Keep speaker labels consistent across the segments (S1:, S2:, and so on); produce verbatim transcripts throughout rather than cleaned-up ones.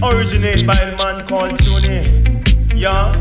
S1: Originated by the man called Tune. Yeah.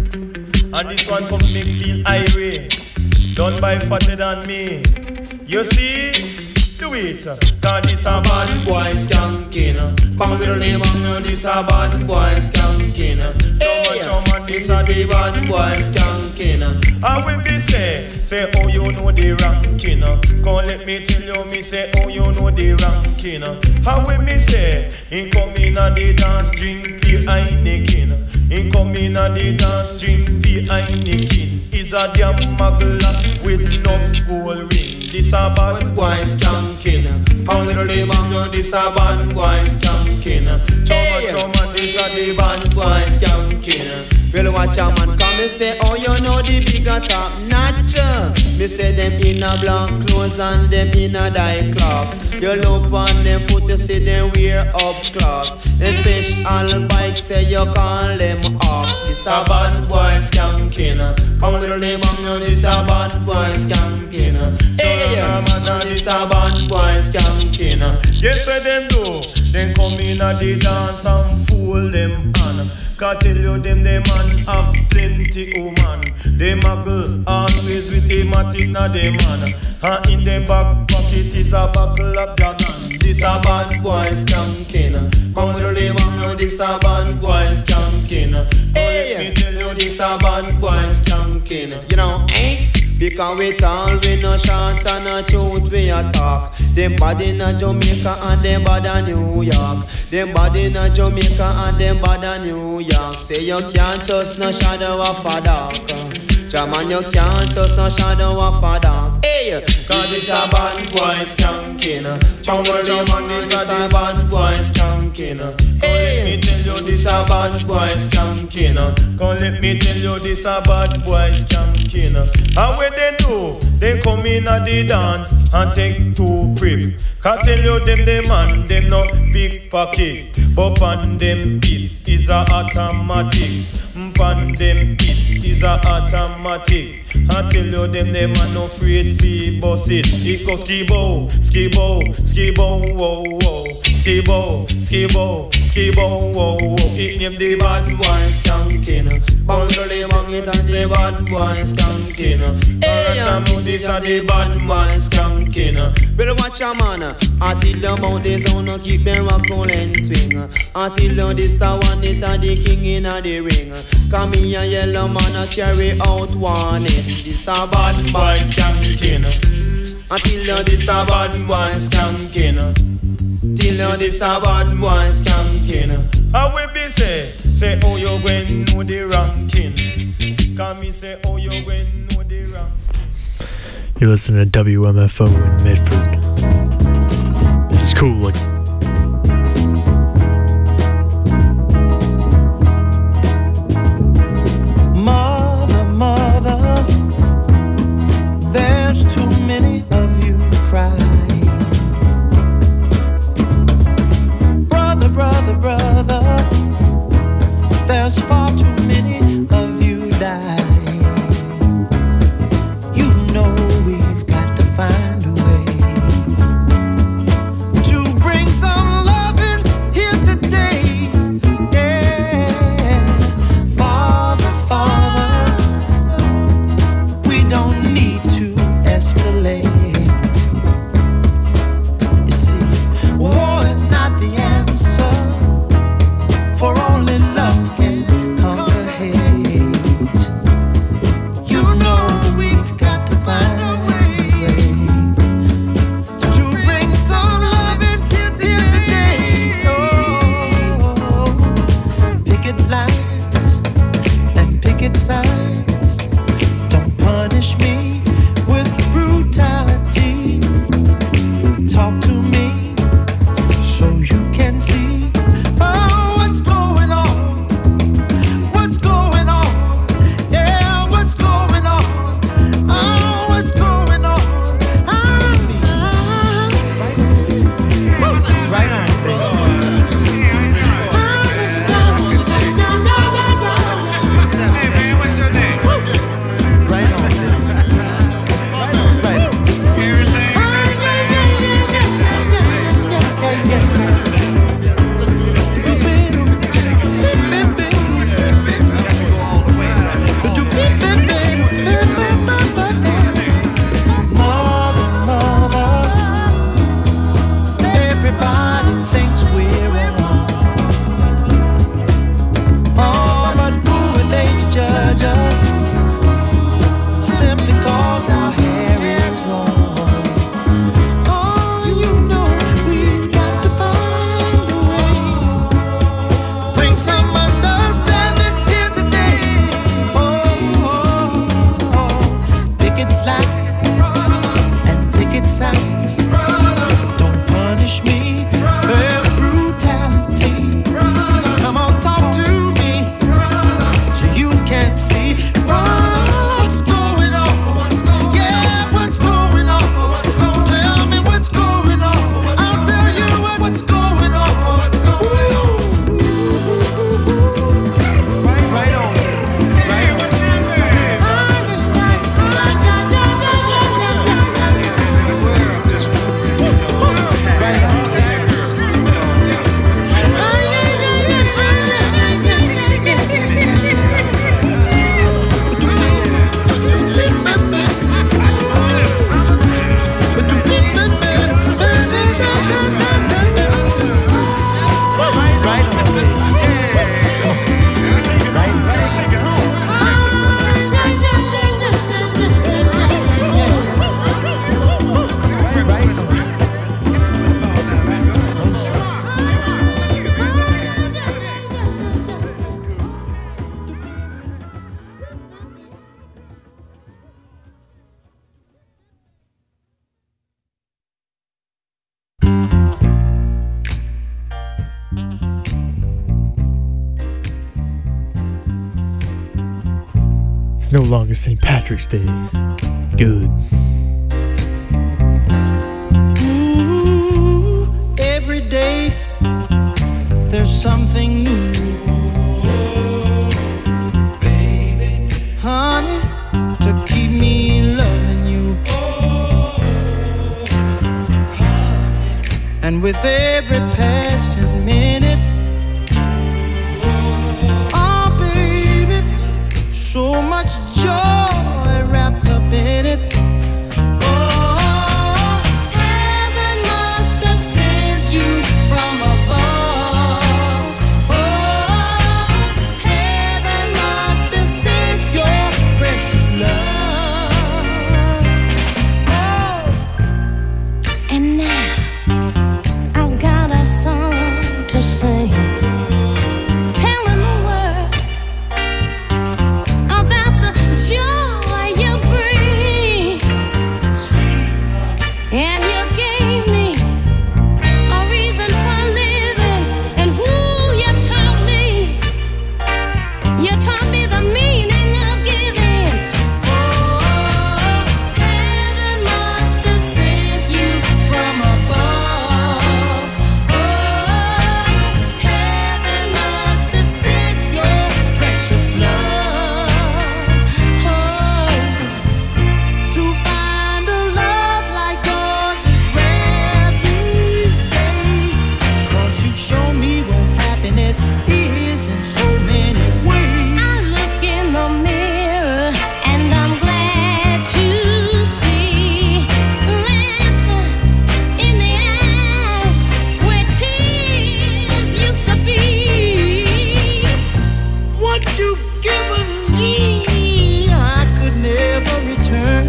S1: And this one come make feel irate. Done by fatter than me. You see? Do it. Cause this a bad boy skanking. Come with the name on this a bad boy skanking. Hey, don't man, this a the bad boy skanking. And when me say, say oh you know the ranking. Come let me tell you, me say oh you know the ranking. And when me say, he come in a the dance, drink the Heineken. He come in a the dance, drink the Heineken. Is a damn mugler with enough gold ring. This a bad boy skanking. Pound little the bang, this a bad boy skanking. Choma choma, this a the bad boy skanking. Well, watch a man come and say, oh, you know the bigger top notch. Me say them in a black clothes and them in a dye clocks. You look on them foot, you see them wear up class. The special bike say you call them off. This a bad boy skanking. Come little name on this a bad boy skanking. Hey, man, this a bad boy skanking. Yes, what them do? They come in a the dance and fool them on. Cause tell you them the man have plenty woman. They muggle always with the matic na the man. And in them back pocket is a buckle of dragon. This a bad boy skanking. Come with the man, this a bad boy skanking. Hey, let me tell you this a bad boy skanking. You know, eh? Because we tall, we no short and no truth we a talk. Them body in Jamaica and them body in New York. Them body in Jamaica and them body in New York. Say you can't trust no shadow of a dog. Chaman, you can't trust no shadow of a dog. Hey, cause it's a bad boy skanking. Power the man is a the bad boy skanking. Hey, let me tell you this a bad boy skanking. Come let me tell you this a bad boy skanking. And when they do, they come in at the dance and take two grip. Can't tell you them the man, them no big pocket. But on them it is a automatic. Pan them it is a automatic. I tell you them them man no afraid fi bust it. It go skibo, skibo, skibo, whoa, whoa. Skibo, skibo, skibo, whoa, whoa. It name the bad boy skanking. Bundle the man it and say bad boy skanking. Hey, I'm this a the bad boy skanking. Better watch your man. Until the mouth is on, keep them rock roll and swing. Until this a one it a the king in a the ring. Come here, yellow man, a carry out warning. This a bad boy skanking. Until this a bad boy skanking. Till this a bad boy skanking. How we be say, say oh you when know the ranking. Come me say oh you when know the ranking.
S2: You listen to W M F O in Medford. This is cool. Like.
S3: There's far too many of you die. You know we've got to find a way to bring
S2: It's no longer Saint Patrick's Day. Good.
S3: Ooh, every day there's something new. Baby, honey, to keep me loving you. And with every passing minute, oh baby, so much joy wrapped up in it. Oh, heaven must have sent you from above. Oh, heaven must have sent your precious love. Oh,
S4: And now I've got a song to sing, telling the world about the joy you bring. And you gave me a reason for living, and who you taught me. You taught me the meaning of giving. Oh, heaven must have sent you from above. Oh, heaven must have sent your precious love. Oh,
S3: to find a love like yours is rare these days. 'Cause you show me what happiness is in so many ways.
S4: I look in the mirror and I'm glad to see laughter in the eyes where tears used to be.
S3: What you've given me, I could never return.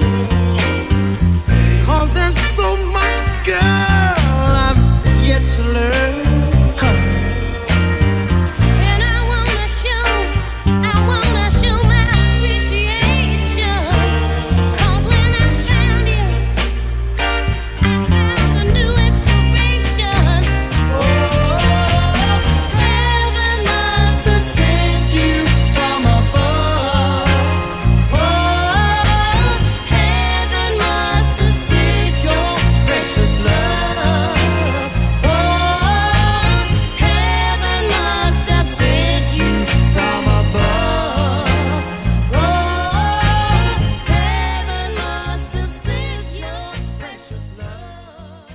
S3: 'Cause there's so much, girl, I've yet to learn. Huh.
S4: And I wanna show, I wanna show my appreciation. 'Cause when I found you, I found a new inspiration. Oh, heaven must have sent you from above. Oh, heaven must have sent your precious love. Oh, heaven must have sent you from above. Oh, heaven must have sent your precious love.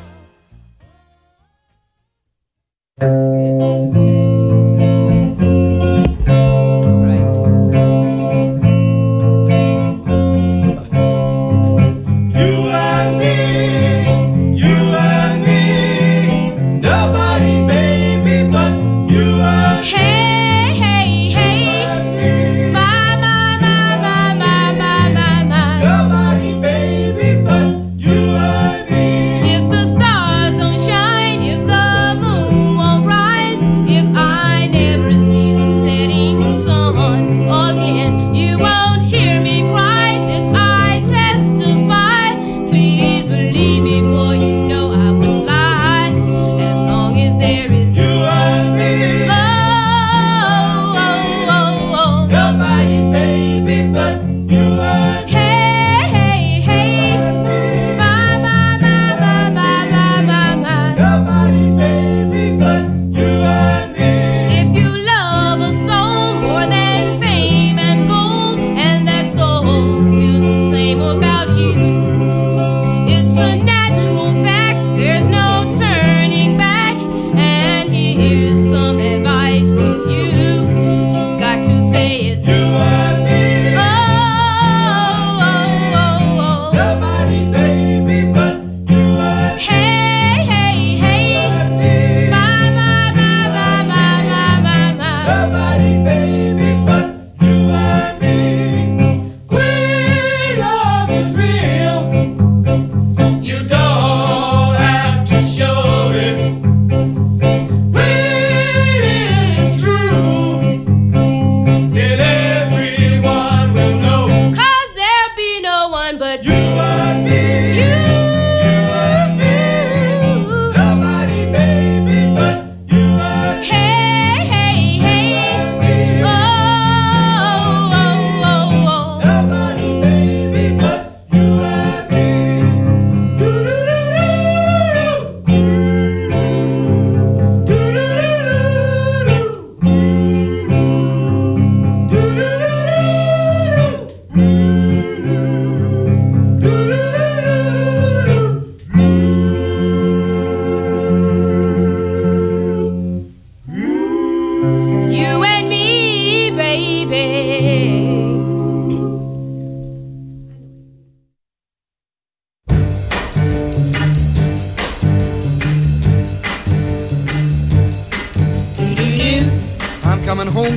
S1: You and me, you and me, nobody, baby, but you and
S4: Hey, hey, hey.
S1: me.
S4: My, my, my, my, my, my, my, my.
S1: Nobody, baby, but you and me.
S4: If the stars don't shine, if the moon won't rise, if I never see the setting sun again, you won't hear me cry. This I testify. Please believe me, boy, you know I wouldn't lie. And as long as there is
S1: You and me.
S4: oh, oh, oh, oh,
S1: Nobody, baby, but you and me.
S4: hey, hey, hey. My, my, my, my, my, my, my, my.
S1: Nobody, baby, but you and me.
S4: If you love a soul more than fame and gold, and that soul feels the same about you, it's a natural fact, there's no turning back. And here's some advice to you. You've got to say it's
S1: You and me.
S4: oh, oh, oh, oh.
S1: Nobody, baby, but you and
S4: Hey, hey, hey.
S1: me.
S4: My, my, my, my, my, my, my, my.
S1: Nobody, baby, but you and me. When love is real, you don't have to show it. When it is true, then everyone will know.
S4: 'Cause there'll be no one but
S1: You and me.
S4: you.
S1: You and me. Nobody, baby, but you and me.
S4: Hey, hey, hey.
S1: Me.
S4: Oh, oh, oh, oh, oh.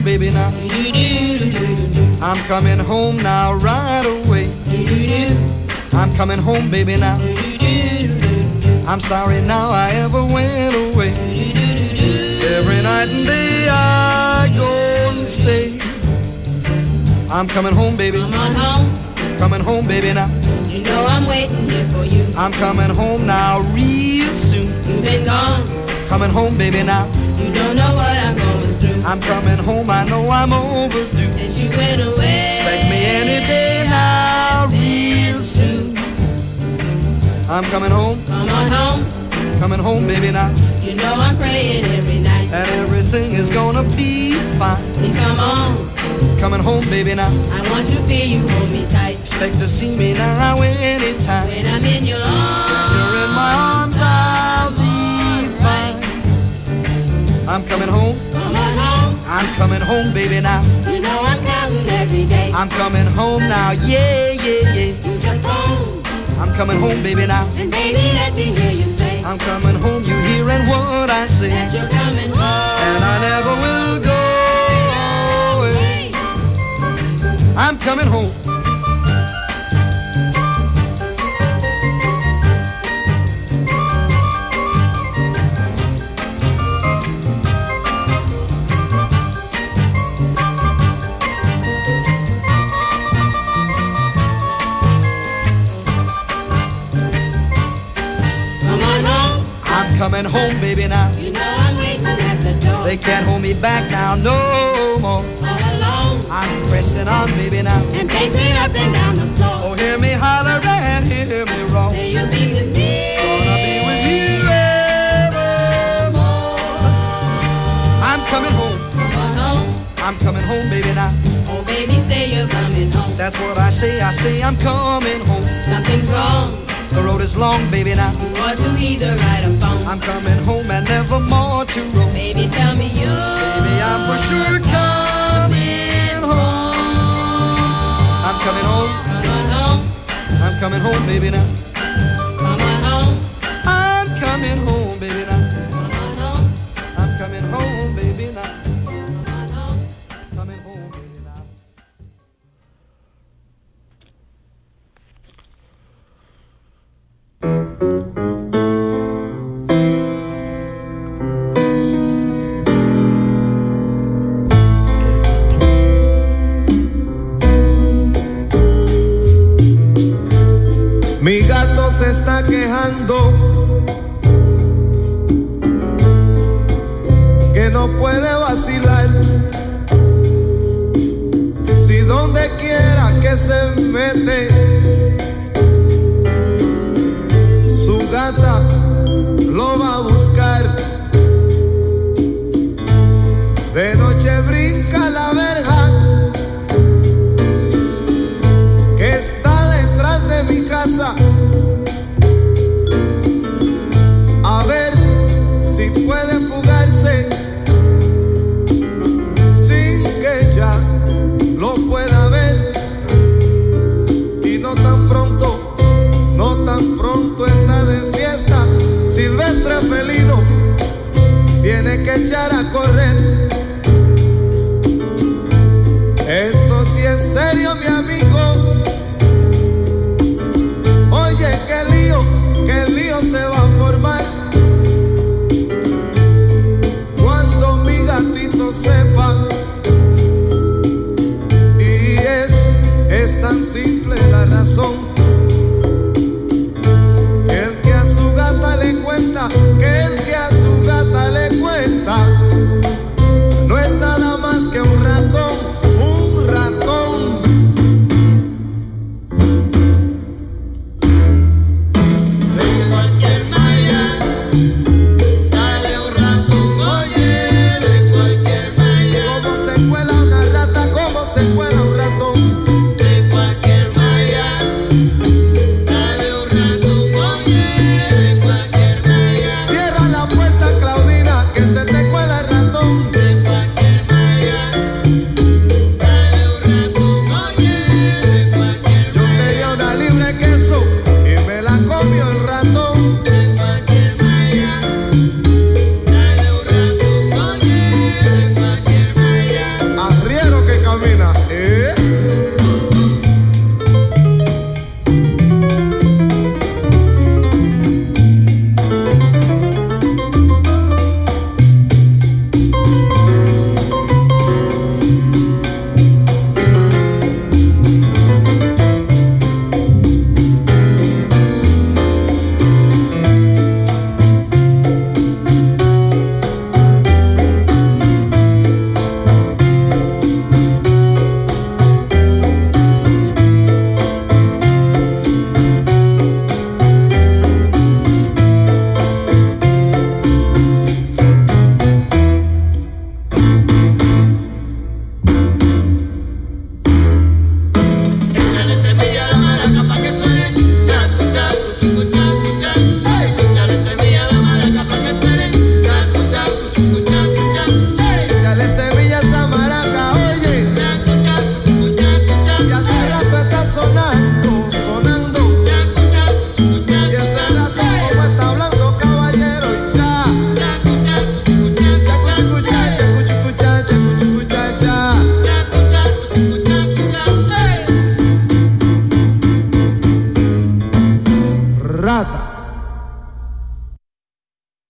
S5: home, baby, now. I'm coming home now, right away. I'm coming home, baby, now. I'm sorry now I ever went away. Every night and day I go and stay. I'm coming home, baby.
S4: Come on home.
S5: Coming home, baby, now.
S4: You know I'm waiting here for you.
S5: I'm coming home now real soon.
S4: You've been gone.
S5: Coming home, baby, now.
S4: You don't know what I'm going through.
S5: I'm coming home, I know I'm overdue.
S4: Since you went away.
S5: Expect me any day now real soon. I'm coming home.
S4: Come on home.
S5: Coming home, baby, now.
S4: You know I'm praying every night.
S5: And everything is gonna be fine.
S4: Please come on.
S5: Coming home, baby, now.
S4: I want to feel you hold me tight.
S5: Expect to see me now anytime.
S4: When I'm in your arms.
S5: You're in my arms, I'll be fine. I'm coming home.
S4: Come on home.
S5: I'm coming home, baby, now.
S4: You know I'm counting every day.
S5: I'm coming home now, yeah, yeah, yeah.
S4: Use your phone.
S5: I'm coming home, baby, now.
S4: And baby, let me hear you say.
S5: I'm coming home, you hearing what I say.
S4: That you're coming home.
S5: And I never will go away. I'm coming home. Coming home, baby, now.
S4: You know I'm waiting at the door.
S5: They can't hold me back now, no more.
S4: All alone.
S5: I'm pressing on, baby, now.
S4: And pacing up and down the floor.
S5: Oh, hear me holler and hear me roar.
S4: Say you'll be with me.
S5: Gonna be with you evermore. I'm coming home.
S4: Come on home.
S5: I'm coming home, baby, now.
S4: Oh, baby, say you're coming home.
S5: That's what I say, I say I'm coming home.
S4: Something's wrong.
S5: The road is long, baby, now.
S4: You ought to either ride or phone.
S5: I'm coming home and never more to roam.
S4: Baby, tell me you.
S5: Baby, I'm for sure coming home. I'm coming home.
S4: Come on home.
S5: I'm coming home, baby, now.
S4: Come on home.
S5: I'm coming home, baby, now.
S4: Come on home.
S5: I'm coming home, baby, now.
S4: Come on home.
S5: Coming home, baby, now.
S1: Mi gato se está quejando que no puede vacilar. Si donde quiera que se mete, su gata lo va a buscar. De noche brinca la verja que está detrás de mi casa, a ver si puede fugarse sin que ella lo pueda ver. Y no tan pronto, no tan pronto está de fiesta silvestre felino, tiene que echar a correr. Esto sí es serio, mi amigo. Hoy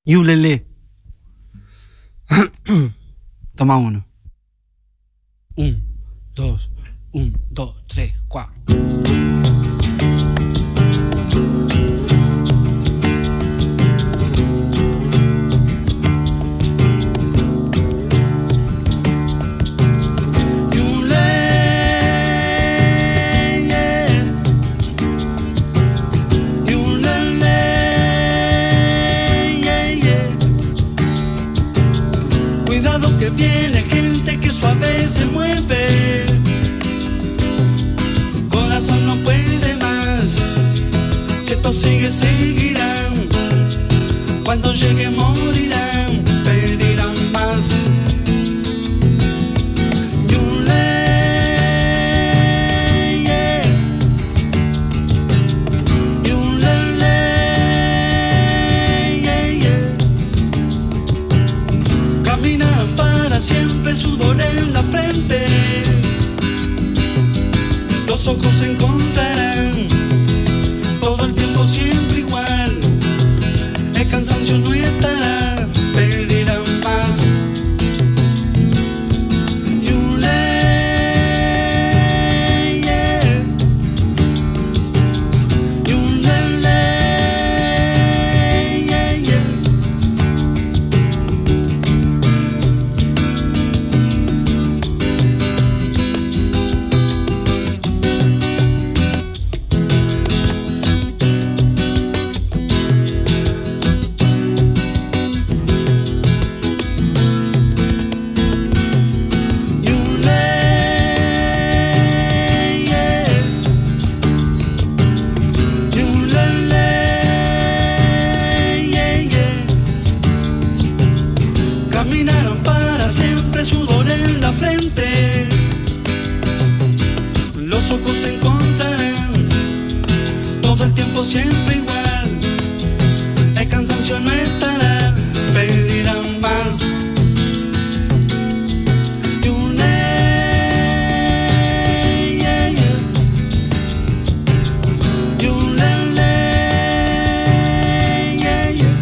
S6: Yulele. Toma uno.
S5: Un, dos, un, dos, tres, cuatro.
S3: Que viene gente que suave se mueve, corazón no puede más, si esto sigue seguirán, cuando llegue morirán, pedirán más. Yule, yeah. Yulele, yeah, yeah. Caminan para siempre, sudor en la frente, los ojos se encontrarán, todo el tiempo siempre igual, el cansancio no estará, pedirán más. Yule, yeah. Yulele, yeah, yeah. Caminaron para siempre, sudor en la frente, los ojos se encontrarán, todo el tiempo siempre igual, el cansancio no estará, pedirán más. Yule, yeah, yeah. Yulele, yeah, yeah.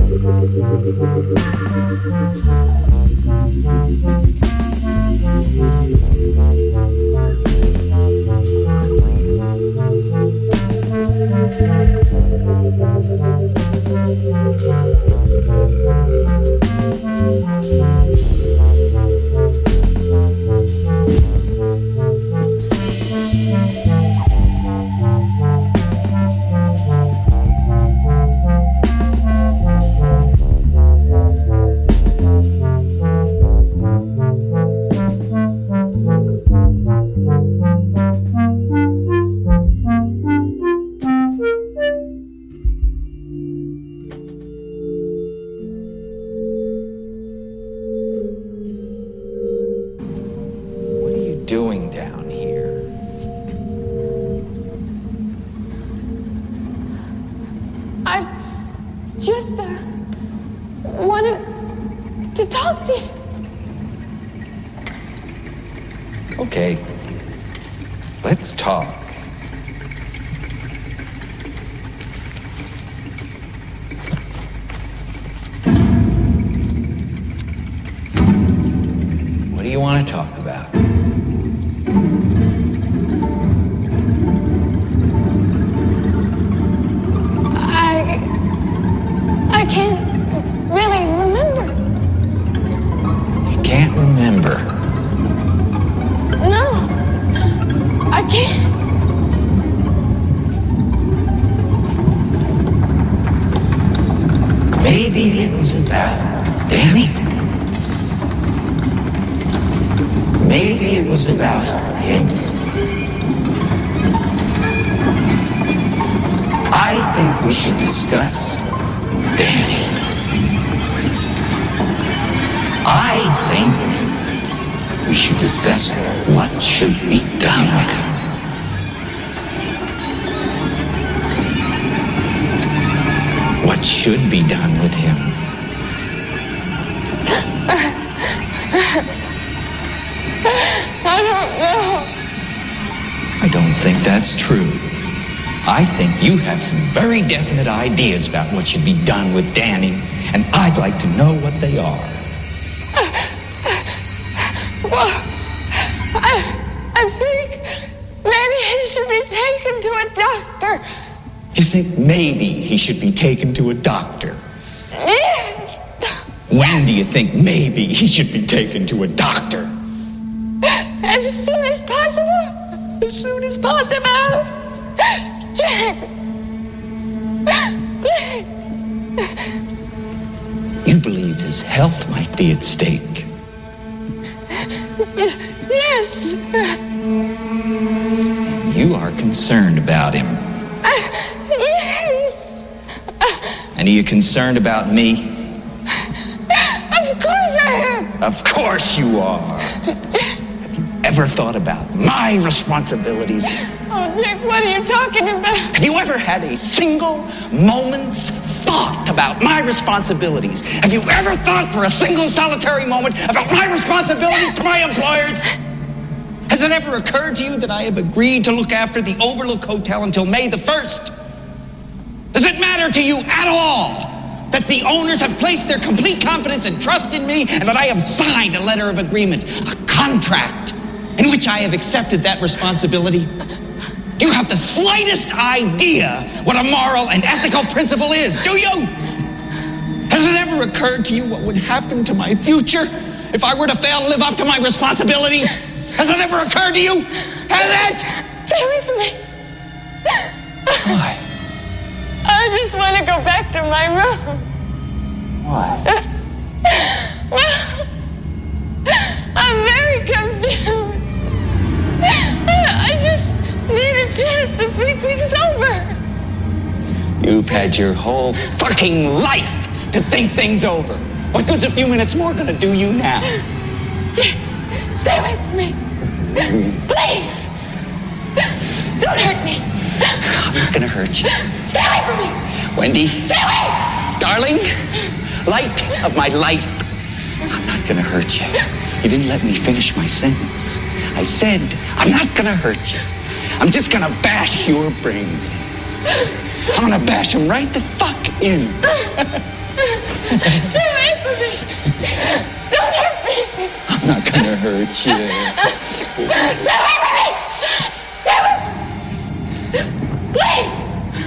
S6: Doing down here?
S4: I just uh, wanted to talk to you.
S6: Okay, let's talk. What do you want to talk about?
S4: I can't really remember.
S6: You can't remember?
S4: No, I can't.
S6: Maybe it was about Danny? Maybe it was about him? I think we should discuss Danny. I think we should discuss what should be done with him. What should be done with him?
S4: I don't know.
S6: I don't think that's true. I think you have some very definite ideas about what should be done with Danny, and I'd like to know what they are.
S4: Well, I, I think maybe he should be taken to a doctor.
S6: You think maybe he should be taken to a doctor?
S4: Yes.
S6: When do you think maybe he should be taken to a doctor?
S4: As soon as possible.
S6: As soon as possible.
S4: Jack.
S6: You believe his health might be at stake?
S4: Yes.
S6: You are concerned about him.
S4: Yes.
S6: And are you concerned about me?
S4: Of course I am.
S6: Of course you are. Have you ever thought about my responsibilities?
S4: Oh, Dick, what are you talking about?
S6: Have you ever had a single moment's thought about my responsibilities? Have you ever thought for a single solitary moment about my responsibilities to my employers? Has it ever occurred to you that I have agreed to look after the Overlook Hotel until May the first? Does it matter to you at all that the owners have placed their complete confidence and trust in me, and that I have signed a letter of agreement, a contract, in which I have accepted that responsibility? You have the slightest idea what a moral and ethical principle is, do you? Has it ever occurred to you what would happen to my future if I were to fail to live up to my responsibilities? Has it ever occurred to you? Has it?
S4: Stay away from me.
S6: Why?
S4: I just want to go back to my room.
S6: Why?
S4: Well, I'm very confused. I just need a chance to think things over.
S6: You've had your whole fucking life to think things over. What good's a few minutes more gonna do you now?
S4: Stay away from me. Please. Don't hurt me.
S6: I'm not gonna hurt you.
S4: Stay away from me.
S6: Wendy.
S4: Stay away.
S6: Darling, light of my life. I'm not gonna hurt you. You didn't let me finish my sentence. I said, I'm not gonna hurt you. I'm just gonna bash your brains in. I'm gonna bash them right the fuck in.
S4: Stay away from me. Don't hurt me.
S6: I'm not gonna hurt you.
S4: Stay away from me. Stay away. Please.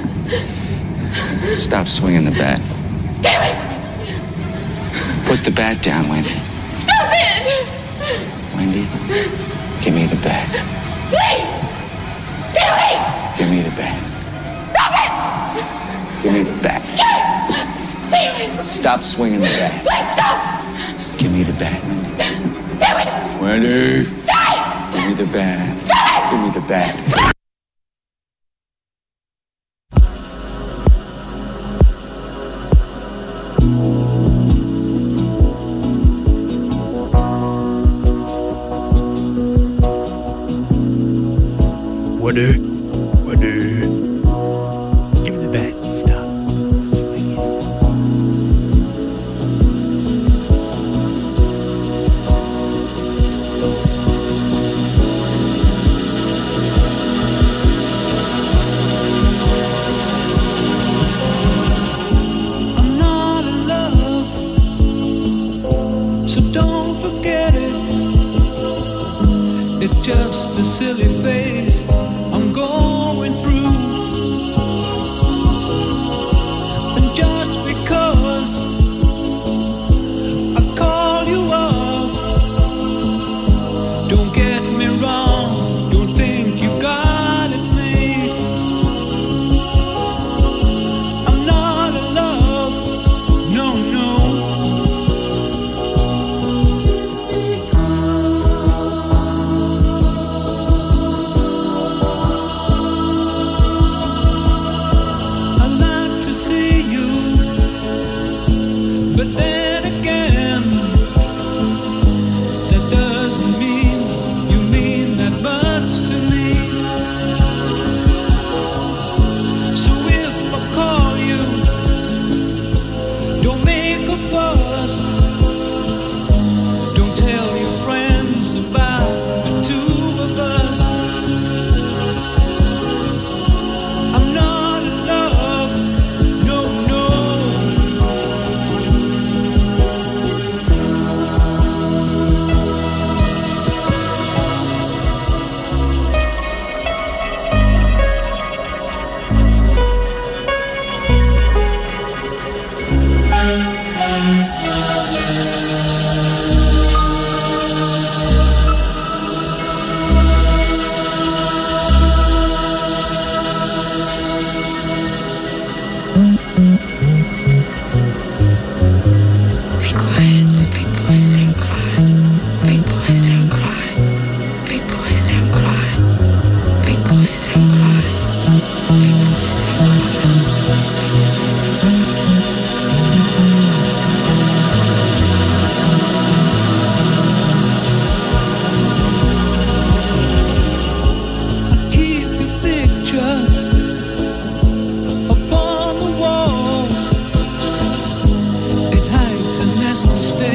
S6: Stop swinging the bat.
S4: Stay away from me.
S6: Put the bat down, Wendy.
S4: Stop it.
S6: Wendy, give me the bat.
S4: Please. Stay away.
S6: Give me the bat.
S4: Stop it.
S6: Give me the bat.
S4: Stay away from me.
S6: Stop swinging the bat.
S4: Please stop.
S6: Give me the bat, Wendy.
S4: Stay away.
S6: Wendy,
S4: Stay.
S6: give me the bat. Give me the bat.
S2: What do? What do? Give me the bat and stop swinging.
S3: I'm not in love, so don't forget it. It's just a silly phase I'm going through. And just because I call you up, don't get me wrong, don't think you got it made. I'm not in love, no, no. But then again, that doesn't mean you mean that much to me. So if I call you, don't make a fuss. Don't tell your friends about the two of us. I'm not in love, no, no.
S7: Be quiet, big boys don't cry. Big boys don't cry. Big boys don't cry. Big boys don't cry. Big boys don't
S3: Keep your picture up on the wall. It hides a nasty state.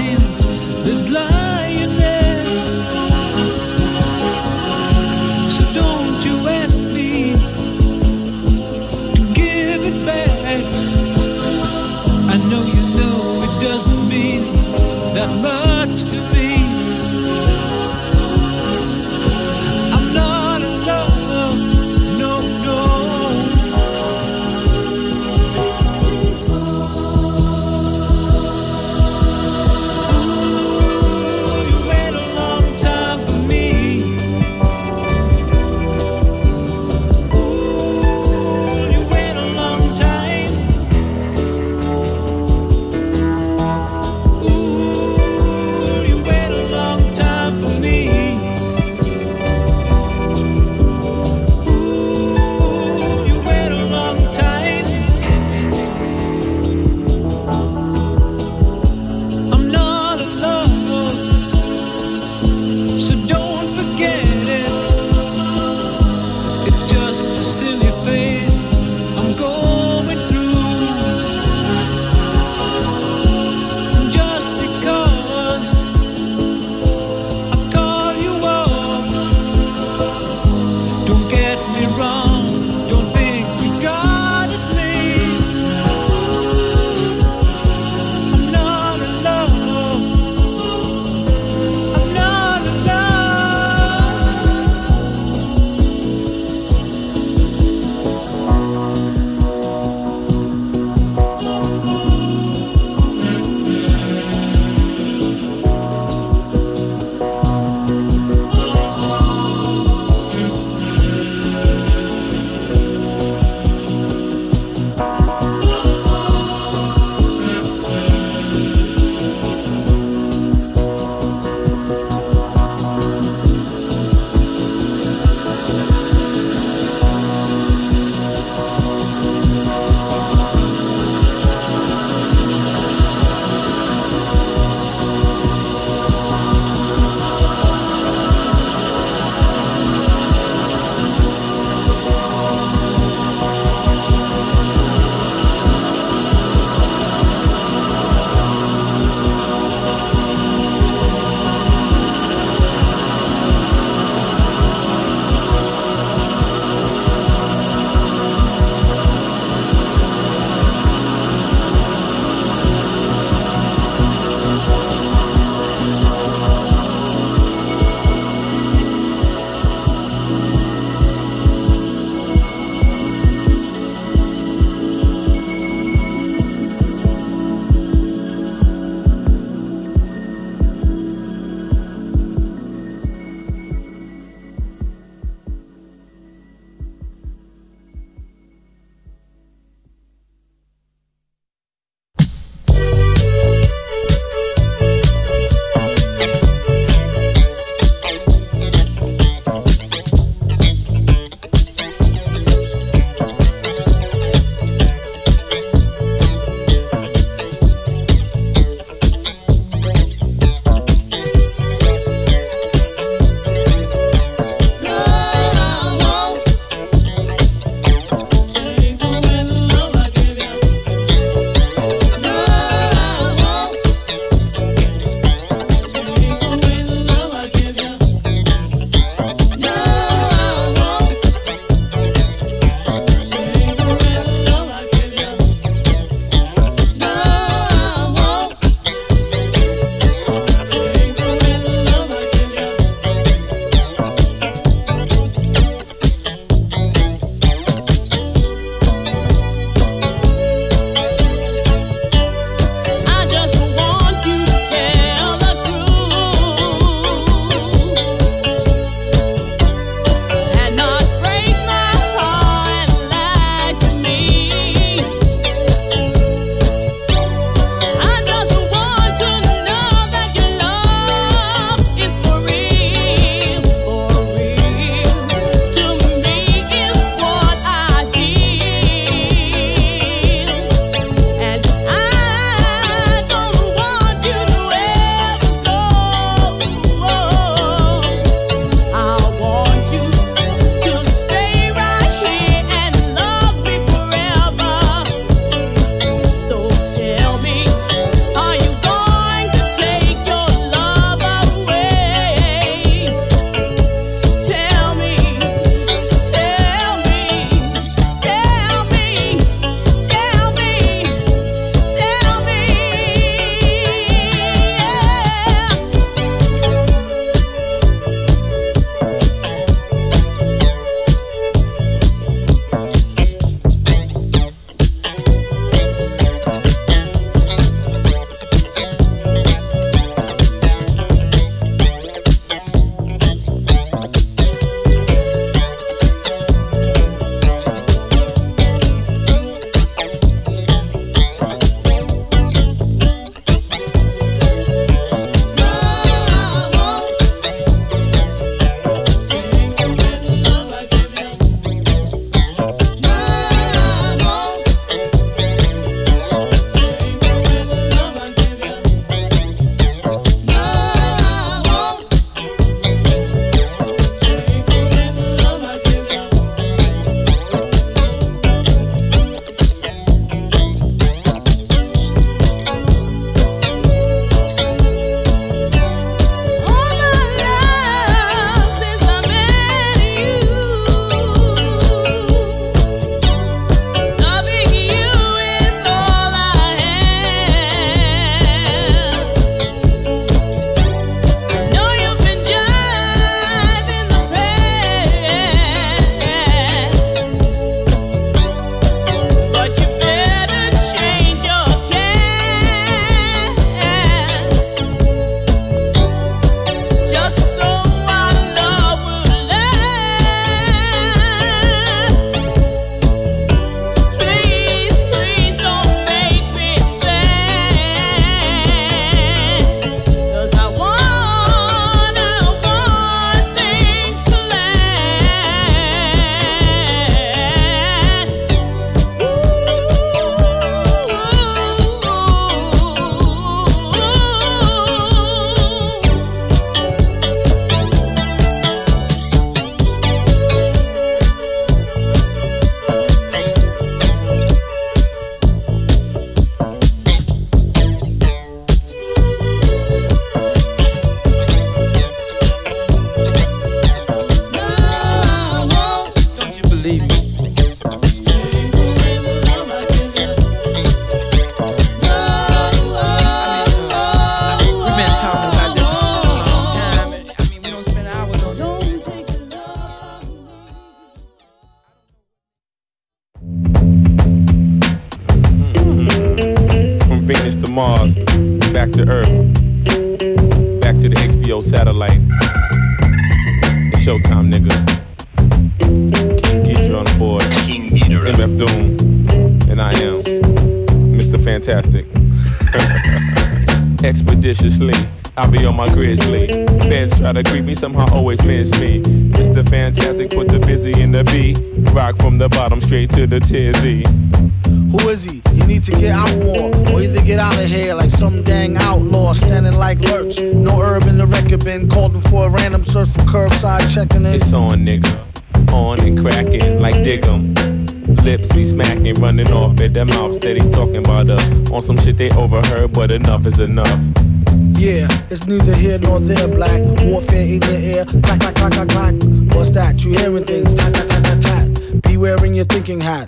S8: back to Earth, back to the X B O satellite. It's showtime, nigga. King Ghidra on the board. King Ghidra. M F Doom. And I am Mister Fantastic. Expeditiously, I'll be on my grizzly. Feds try to creep me, somehow always miss me. Mister Fantastic, put the busy in the beat. Rock from the bottom straight to the tizzy.
S9: Who is he? He need to get out more, or either get out of here like some dang outlaw standing like lurch. No herb in the record bin, called him for a random search for curbside checking in.
S8: It's on, nigga, on and cracking like dig 'em. Lips be smacking, running off at their mouth, steady talking about us on some shit they overheard, but enough is enough.
S9: Yeah, it's neither here nor there, black. Warfare in your ear, clack, clack, clack, clack, clack. What's that? You hearing things, tat, tat, tat, tat, tat. Be wearing your thinking hat.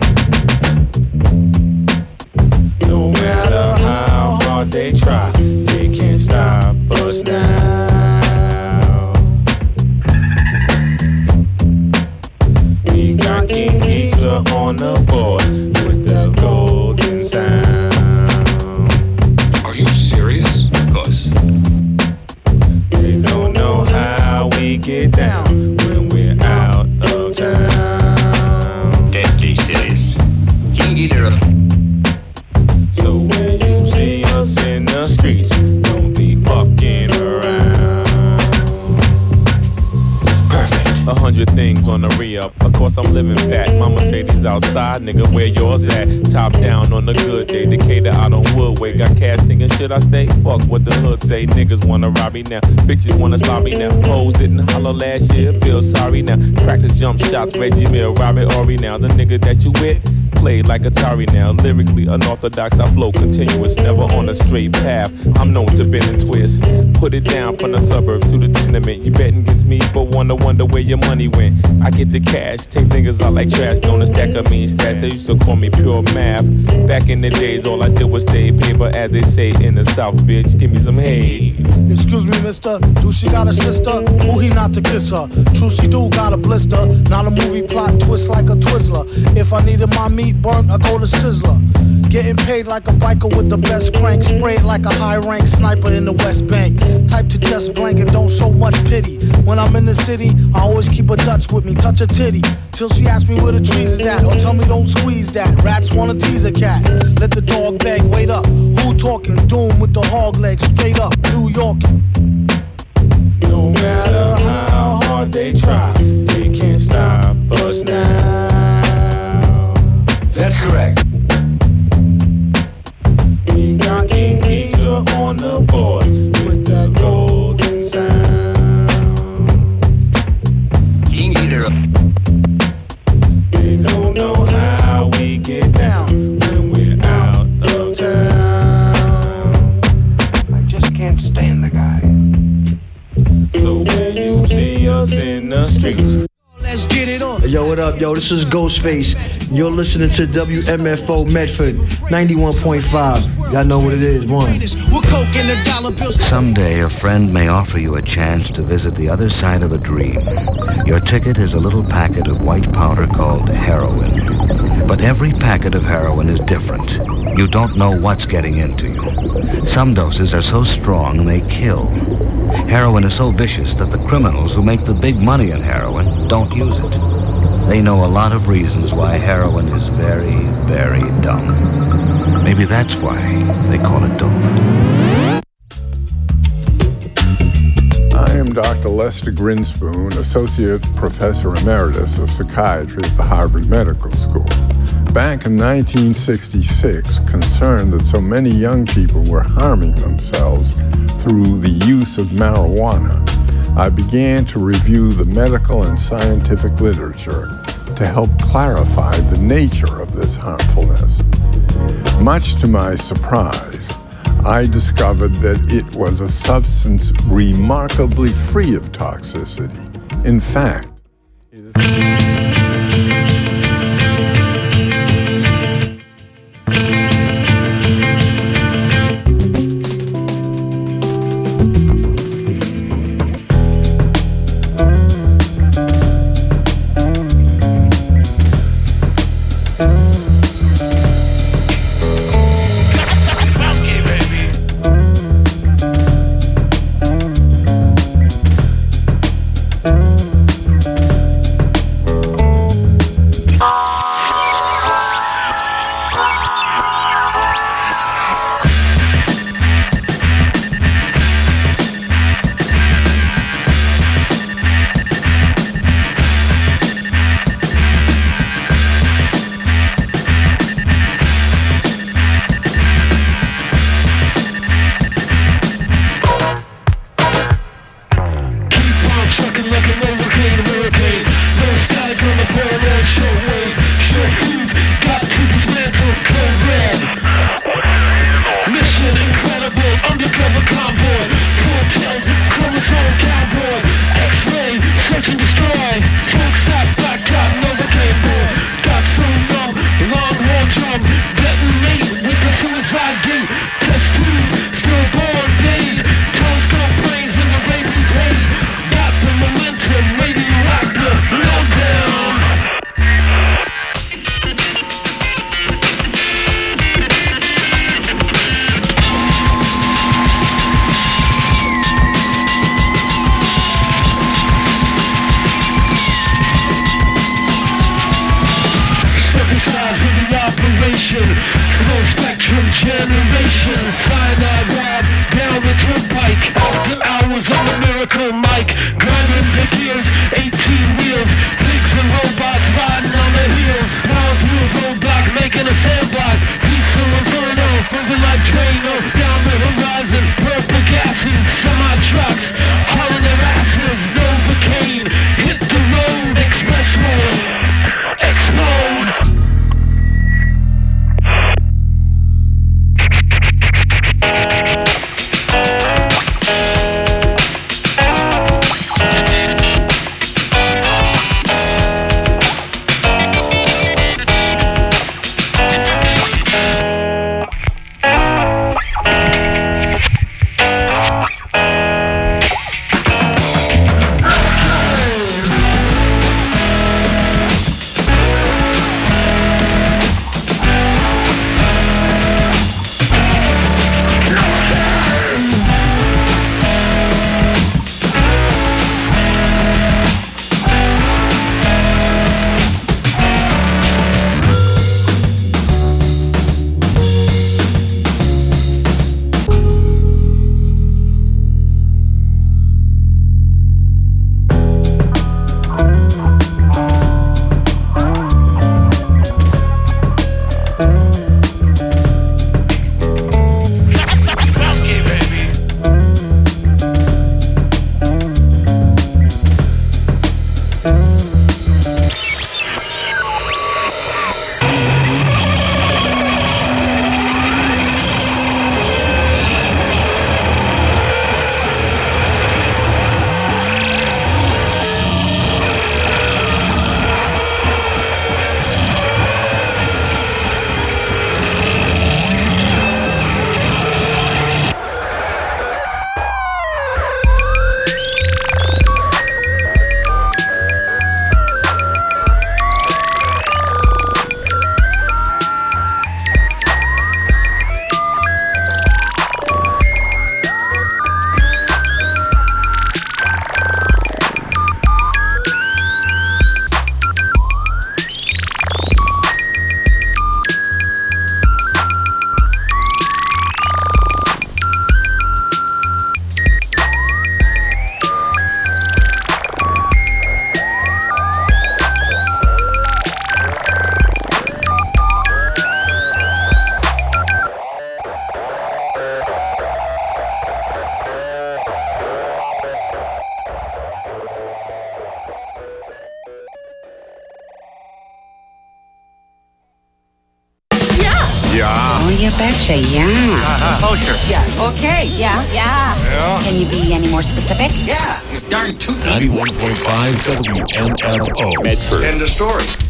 S8: No matter how hard they try, they can't stop us now. We got King Ghidra on the boards with the golden sound.
S10: Are you serious? Of course.
S8: They don't know how we get down when we're out of town.
S10: Deadly serious. King Ghidra.
S8: So when you see us in the streets, don't be fucking around.
S10: Perfect.
S8: A hundred things on the re-up. Of course I'm living fat. Mama say these outside, nigga, where yours at? Top down on a good day. Decatur out on Woodway. Got cash thinking, should I stay? Fuck what the hood say. Niggas wanna rob me now. Bitches wanna slap me now. Hoes didn't holler last year. Feel sorry now. Practice jump shots. Reggie Mill, Robert Horry now. The nigga that you with play like Atari now. Lyrically unorthodox, I flow continuous, never on a straight path. I'm known to bend and twist. Put it down from the suburbs to the tenement. You betting against me, but wanna wonder where your money went. I get the cash, take niggas out like trash. Don't a stack of mean stats, they used to call me pure math. Back in the days, all I did was stay paper, as they say in the South, bitch. Give me some hay.
S9: Excuse me, mister, do she got a sister? Who he not to kiss her? True, she do got a blister. Not a movie plot twist like a Twizzler. If I needed my meat burnt, I go to Sizzler. Getting paid like a biker with the best crank. Sprayed like a high-rank sniper in the West Bank. Type to just blank and don't show much pity. When I'm in the city, I always keep a Dutch with me. Touch a titty till she asks me where the trees is at, or tell me don't squeeze that. Rats wanna tease a cat. Let the dog beg, wait up. Who talking? Doom with the hog legs, straight up New Yorkin'.
S8: No matter how hard they try, they can't stop us now.
S10: That's correct.
S8: We got King Ghidra on the boards with that golden sound.
S10: King Ghidra.
S8: They don't know how we get down when we're out of town.
S10: I just can't stand the guy.
S8: So when you see us in the streets,
S9: Let's get it on.
S11: Yo, what up, yo? This is Ghostface. You're listening to W M F O Medford ninety-one point five. Y'all know what it is, one.
S12: Someday a friend may offer you a chance to visit the other side of a dream. Your ticket is a little packet of white powder called heroin. But every packet of heroin is different. You don't know what's getting into you. Some doses are so strong they kill. Heroin is so vicious that the criminals who make the big money in heroin don't use it. They know a lot of reasons why heroin is very, very dumb. Maybe that's why they call it dope.
S13: I am Doctor Lester Grinspoon, Associate Professor Emeritus of Psychiatry at the Harvard Medical School. Back in nineteen sixty-six, concerned that so many young people were harming themselves through the use of marijuana, I began to review the medical and scientific literature to help clarify the nature of this harmfulness. Much to my surprise, I discovered that it was a substance remarkably free of toxicity. In fact, it is
S14: betcha, yeah.
S10: Uh-huh. Oh, sure.
S14: Yeah. Okay.
S4: Yeah. Yeah.
S10: Yeah.
S14: Can you be any more specific?
S10: Yeah. You're darn tootin'.
S15: ninety-one point five W M F O. Medford.
S10: End of story.